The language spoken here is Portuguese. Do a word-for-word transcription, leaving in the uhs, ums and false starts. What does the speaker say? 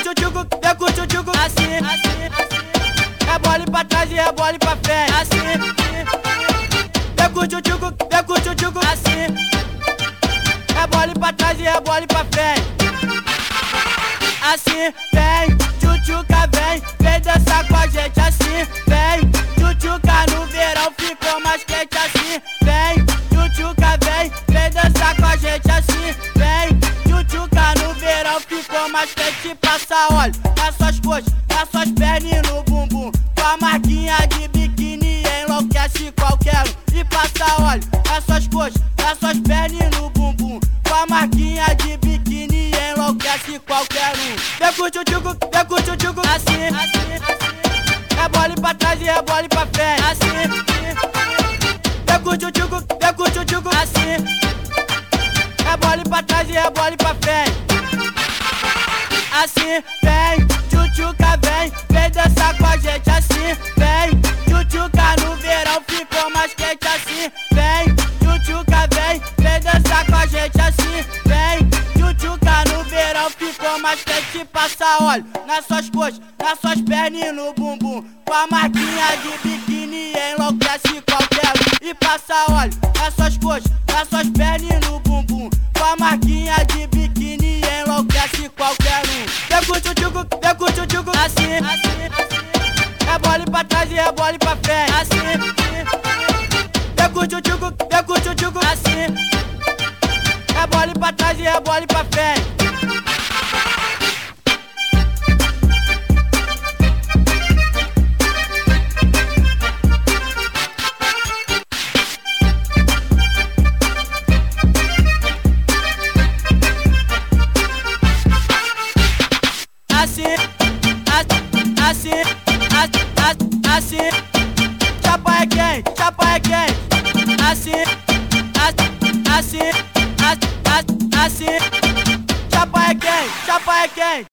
tchutchuco, vem com tchutchuco. Assim, assim, assim. Rebole pra trás e rebole pra frente. Assim, vem com tchutchuco, vem com tchutchuco. Assim, rebole pra trás e rebole pra frente. Assim, vem, tchutchuca, vem, vem dançar com a gente. Assim, vem, tchutchuca no verão ficou mais quente. Assim, vem, tchutchuca, vem, vem dançar com a gente. Assim, vem, tchutchuca no verão ficou mais quente. Passa óleo nas suas coxas, nas suas pernas e no bumbum. Com a marquinha de biquíni enlouquece qualquer um. E passa óleo nas suas coxas, nas suas pernas e no bumbum. Com a marquinha de biquíni enlouquece qualquer um. Vem com tchutchuco, vem com tchutchuco. Assim, assim, assim. Rebole pra trás e rebole pra frente. Assim, vem com tchutchuco, vem com tchutchuco. Assim, rebole pra trás e rebole pra frente. Assim, vem, tchutchuca, vem, vem dançar com a gente. Assim, vem, tchutchuca no verão ficou mais quente. Assim, vem, tchutchuca, vem, vem dançar com a gente. Assim, vem, tchutchuca no verão ficou mais quente. Passa óleo nas suas coxas, nas suas pernas e no bumbum. Com a marquinha de biquíni enlouquece qualquer um. E passa óleo nas suas coxas, nas suas pernas e no bumbum. Com a marquinha de biquíni enlouquece qualquer um. Vem com tchutchuco, vem com tchutchuco. Assim, assim, assim. Rebole pra trás e rebole pra frente. Assim, vem com tchutchuco, vem com tchutchuco. Assim, rebole pra trás e rebole pra frente. Assim, assim, assim, assim, chapa é quente, chapa é quente. Assim, assim, assim, assim, chapa é quente, chapa é quente.